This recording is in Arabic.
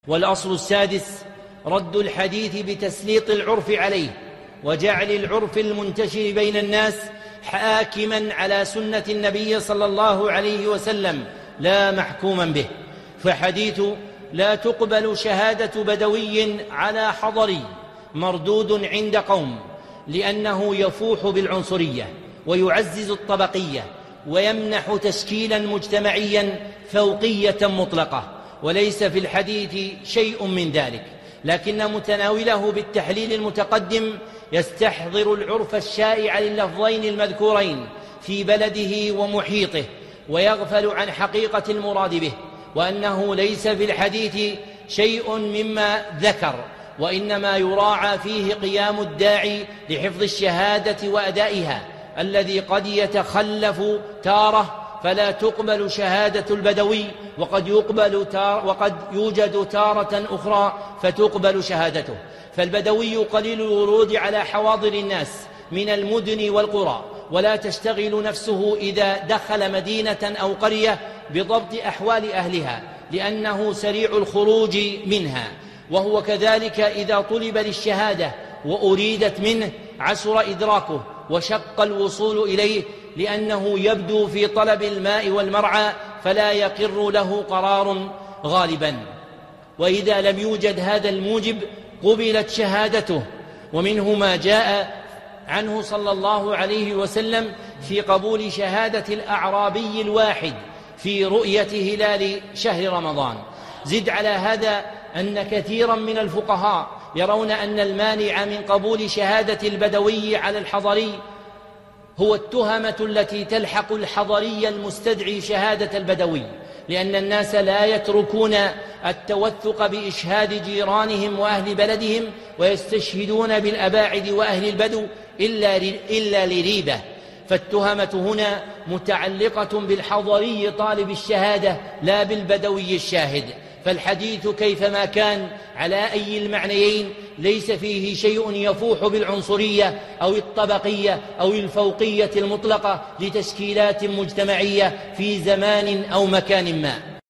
والأصل السادس رد الحديث بتسليط العرف عليه، وجعل العرف المنتشر بين الناس حاكما على سنة النبي صلى الله عليه وسلم لا محكوما به. فحديث لا تقبل شهادة بدوي على حضري مردود عند قوم، لأنه يفوح بالعنصرية ويعزز الطبقية ويمنح تشكيلا مجتمعيا فوقية مطلقة، وليس في الحديث شيء من ذلك، لكن متناوله بالتحليل المتقدم يستحضر العرف الشائع لللفظين المذكورين في بلده ومحيطه، ويغفل عن حقيقة المراد به، وأنه ليس في الحديث شيء مما ذكر، وإنما يراعى فيه قيام الداعي لحفظ الشهادة وأدائها، الذي قد يتخلف تارة فلا تقبل شهادة البدوي، وقد يوجد تارة أخرى فتقبل شهادته. فالبدوي قليل الورود على حواضر الناس من المدن والقرى، ولا تشتغل نفسه إذا دخل مدينة أو قرية بضبط أحوال أهلها، لأنه سريع الخروج منها. وهو كذلك إذا طلب للشهادة وأريدت منه عسر إدراكه وشق الوصول إليه، لأنه يبدو في طلب الماء والمرعى فلا يقر له قرار غالبا. وإذا لم يوجد هذا الموجب قبلت شهادته. ومنه ما جاء عنه صلى الله عليه وسلم في قبول شهادة الأعرابي الواحد في رؤية هلال شهر رمضان. زد على هذا أن كثيرا من الفقهاء يرون أن المانع من قبول شهادة البدوي على الحضري هو التهمة التي تلحق الحضري المستدعي شهادة البدوي، لأن الناس لا يتركون التوثق بإشهاد جيرانهم وأهل بلدهم ويستشهدون بالأباعد وأهل البدو إلا لريبة. فالتهمة هنا متعلقة بالحضري طالب الشهادة لا بالبدوي الشاهد. فالحديث كيفما كان على أي المعنيين ليس فيه شيء يفوح بالعنصرية أو الطبقية أو الفوقية المطلقة لتشكيلات مجتمعية في زمان أو مكان ما.